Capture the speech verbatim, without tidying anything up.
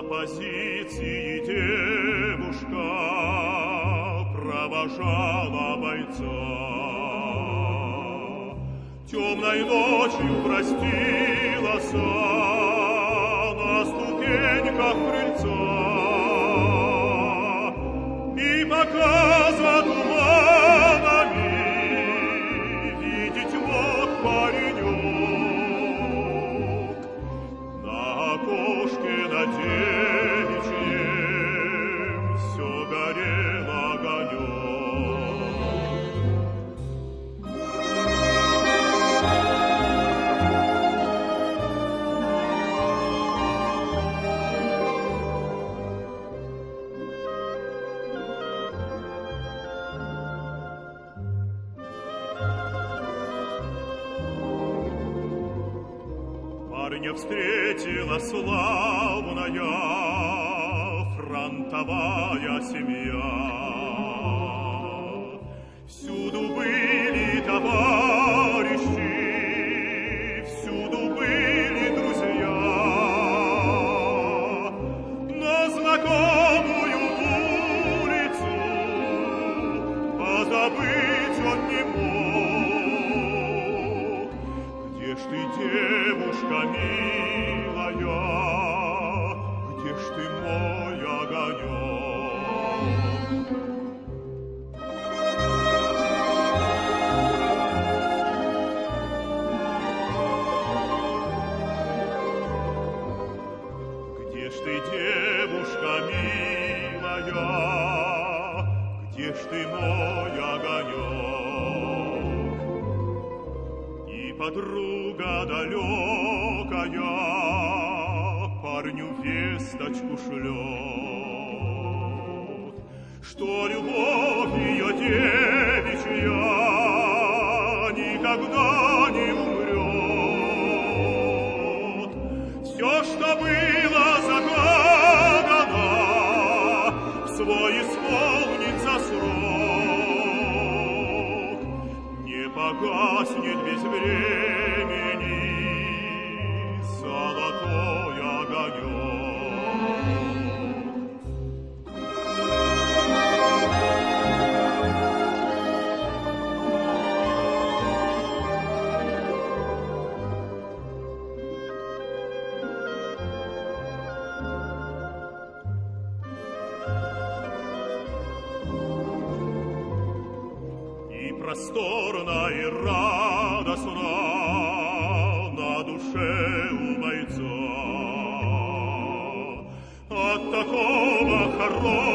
позиции девушка провожала бойца. Темной ночью простилась на ступеньках крыльца, и пока за туманами видеть мог паренек, на окошке на девичьем все горел огонек. Парня встретила славная фронтовая семья. Всюду были товарищи, всюду были друзья. На знакомую улицу позабыть он не мог. Где ж ты, девушка милая, где ж ты, мой огонек? Где ж ты, девушка милая, где ж ты, мой огонек? И подруга далекая парню весточку шлет, что любовь ее девичья никогда не умрет. Все, что было загадано, в свой исполнится срок, не погаснет без времени золотой огонек. И просторно, и радостно на душе у бойца от такого хорошего